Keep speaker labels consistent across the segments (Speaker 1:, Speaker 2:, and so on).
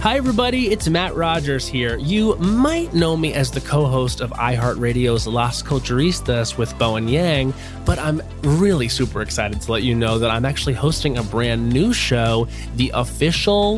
Speaker 1: Hi, everybody. It's Matt Rogers here. You might know me as the co-host of iHeartRadio's Las Culturistas with Bowen Yang, but I'm really super excited to let you know that I'm actually hosting a brand new show, the official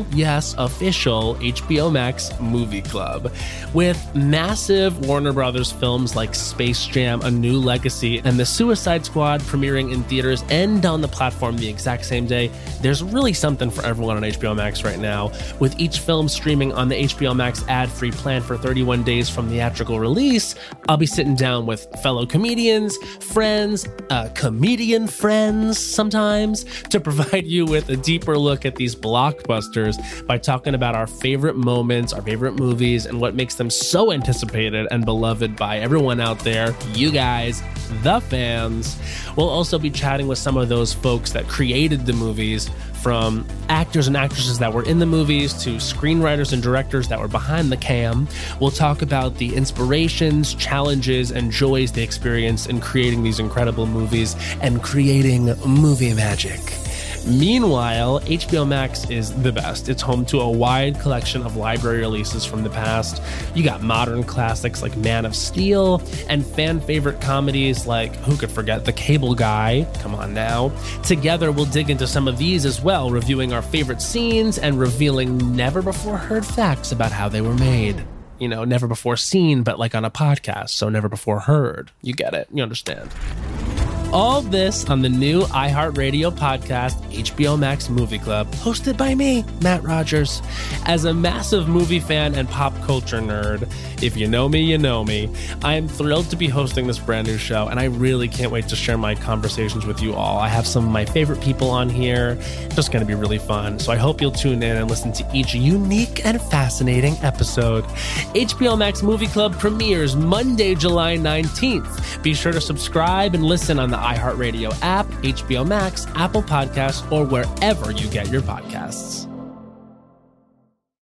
Speaker 1: HBO Max Movie Club, with massive Warner Brothers films like Space Jam: A New Legacy and The Suicide Squad premiering in theaters and on the platform the exact same day. There's really something for everyone on HBO Max right now, with each film streaming on the HBO Max ad-free plan for 31 days from theatrical release. I'll be sitting down with fellow comedians, friends, comedian friends sometimes, to provide you with a deeper look at these blockbusters by talking about our favorite moments, our favorite movies, and what makes them so anticipated and beloved by everyone out there, you guys, the fans. We'll also be chatting with some of those folks that created the movies, from actors and actresses that were in the movies to screenwriters and directors that were behind the cam. We'll talk about the inspirations, challenges, and joys they experienced in creating these incredible movies and creating movie magic. Meanwhile, HBO Max is the best. It's home to a wide collection of library releases from the past. You got modern classics like Man of Steel and fan favorite comedies like, who could forget, The Cable Guy? Come on now. Together, we'll dig into some of these as well, reviewing our favorite scenes and revealing never before heard facts about how they were made. You know, never before seen, but like on a podcast, so never before heard. You get it. You understand. All this on the new iHeartRadio podcast, HBO Max Movie Club, hosted by me, Matt Rogers. As a massive movie fan and pop culture nerd, if you know me, you know me, I am thrilled to be hosting this brand new show, and I really can't wait to share my conversations with you all. I have some of my favorite people on here. It's just going to be really fun, so I hope you'll tune in and listen to each unique and fascinating episode. HBO Max Movie Club premieres Monday, July 19th. Be sure to subscribe and listen on the iHeartRadio app, HBO Max, Apple Podcasts, or wherever you get your podcasts.